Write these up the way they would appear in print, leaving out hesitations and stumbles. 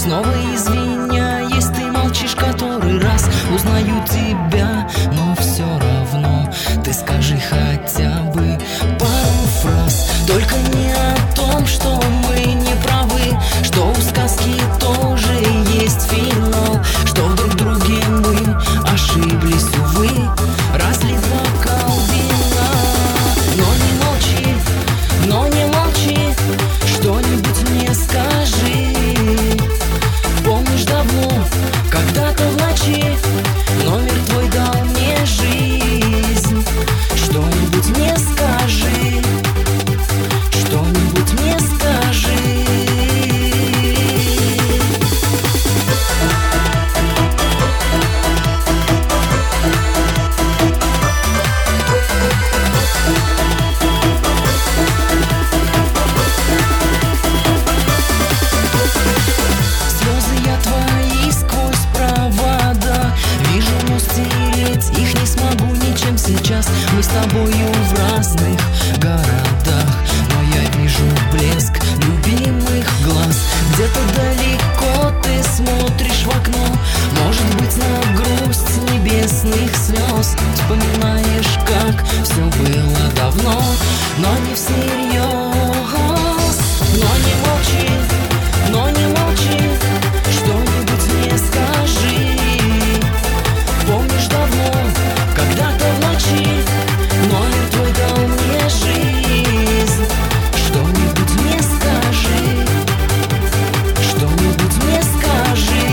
снова извиняюсь, ты молчишь который раз. Узнаю тебя, но все равно ты скажи хотя бы пару фраз. Только не о том, что мы не правы, что у сказки тоже есть финал, что в друг друге мы ошиблись, увы, разлив бокал вина. Но не молчи, что-нибудь мне скажи. Помнишь давно, когда-то в ночи номер твой дал мне жизнь. Что-нибудь мне скажи, что-нибудь мне скажи. Их не смогу ничем сейчас. Мы с тобою в разных городах, но я вижу блеск любимых глаз. Где-то далеко ты смотришь в окно, может быть, на грусть небесных слез. Вспоминаешь, как все было давно, но не всерьез. Но не молчи, что-нибудь мне скажи. Помнишь давно, когда-то в ночи номер твой дал мне жизнь. Что-нибудь мне скажи, что-нибудь мне скажи.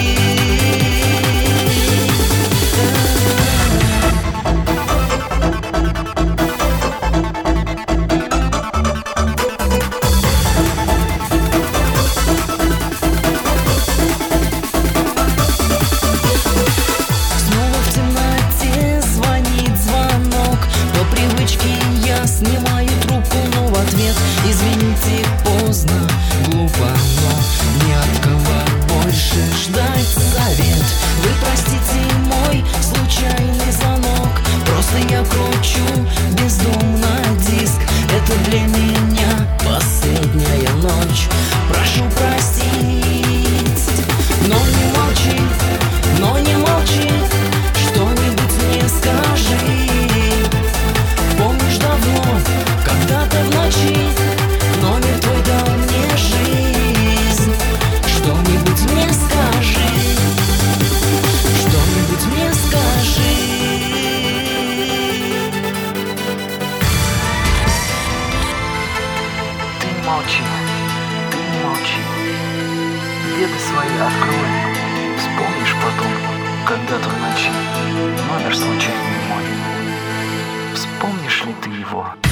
Я снимаю трубку, но в ответ: извините, поздно, глупо, но не от кого больше ждать совет. Вы простите мой случайный звонок, просто я кручу бездумно диск. Это для меня последняя ночь, прошу простить. Но не молчи, что-нибудь мне скажи. Помнишь давно, когда-то в ночи номер твой дал мне жизнь. Что-нибудь мне скажи, что-нибудь мне скажи. Ты не молчи, ты не молчи. Беды свои открой. Вспомнишь потом, когда-то в ночи номер случайный мой. Вспомнишь ли ты его?